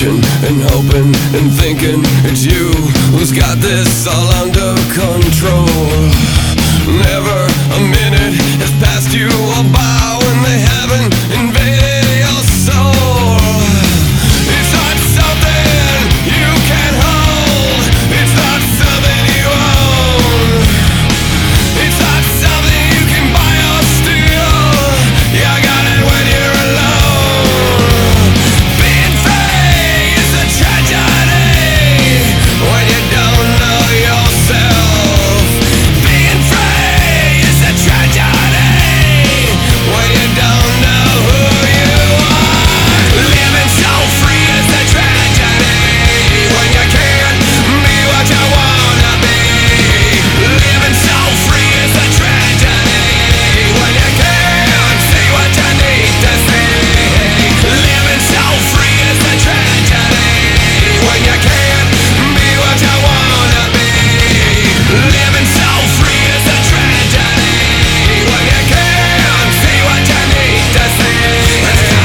wishing and hoping and thinking it's you who's got this all under control. Never a minute has passed you all by when they haven't invaded your soul. It's not something you can hold. It's not something you own. It's not something you can buy or steal. You got it when you're alone. Being free is a tragedy when you don't know yourself. Being free is a tragedy when you don't know who you are. Living so free is a tragedy when you can't be what you wanna be. Living so free is a tragedy when you can't see what you need to see. Living so free is a tragedy when you can't be what you wanna be. Living so free is a tragedy when you can't see what you need to see. Let's go.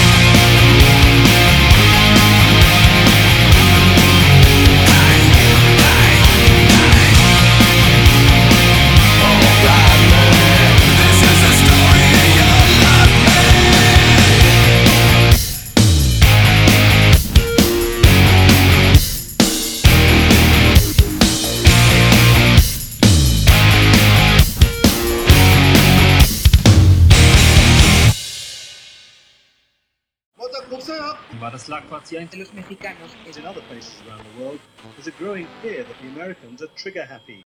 Alright, man. This is the story of your life, Y los mexicanos en other places around the world, there's a growing fear that the Americans are trigger happy.